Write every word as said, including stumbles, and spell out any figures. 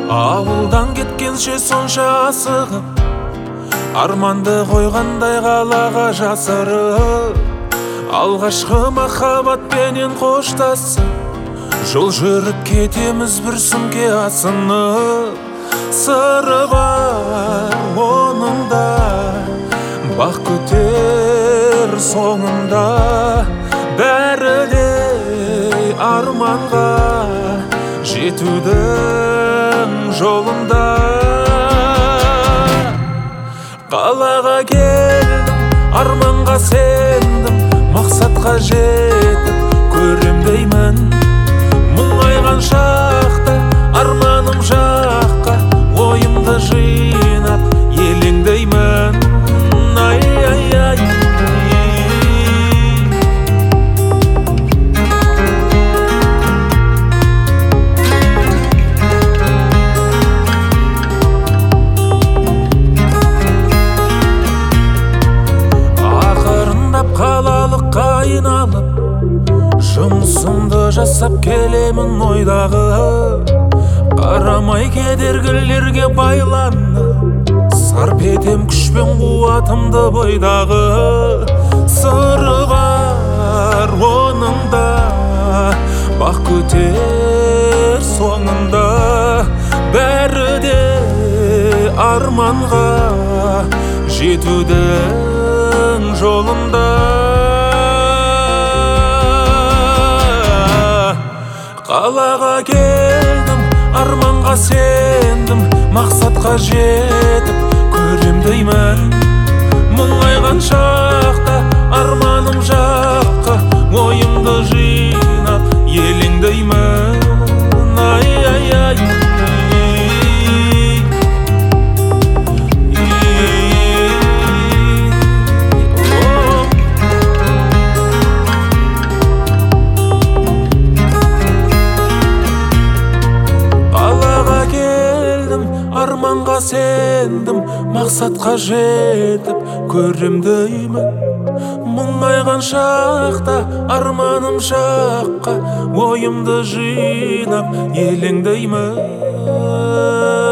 Ауылдан кеткенше сонша асығып, арманды қойғандай қалаға жасырып, алғашқы махаббатпенен қоштасып, жол жүріп кетеміз бір сүмке асынып. Сыры бар оның да, бақ күтер соңында, бәрі де арманға жетудің жолында. Қалаға келдім, арманға сендім, мақсатқа жетіп көрем деймін. Мұңайған шақта арманым жаққа, ойымды жинап елеңдеймін. Ай, ай, ай. Ақырындап қалалыққа айналып, жұмысымды жасап келемін ойдағы. Қарамай кедергілерге байланып, сарп етем күшпен қуатымды бойдағы. Сыры бар оның да, бақ күтер соңында, бәрі де арманға жетудің жолында. Қалаға келдім, арманға сендім, мақсатқа жетіп көрем деймін. Мұңайған шақта арманым жаққа, ойымды жинап елеңдеймін. Ай, ай, ай. Арманға сендім, мақсатқа жетіп көрем деймін. Мұңайған шақта арманым жаққа, ойымды жинап елеңдеймін.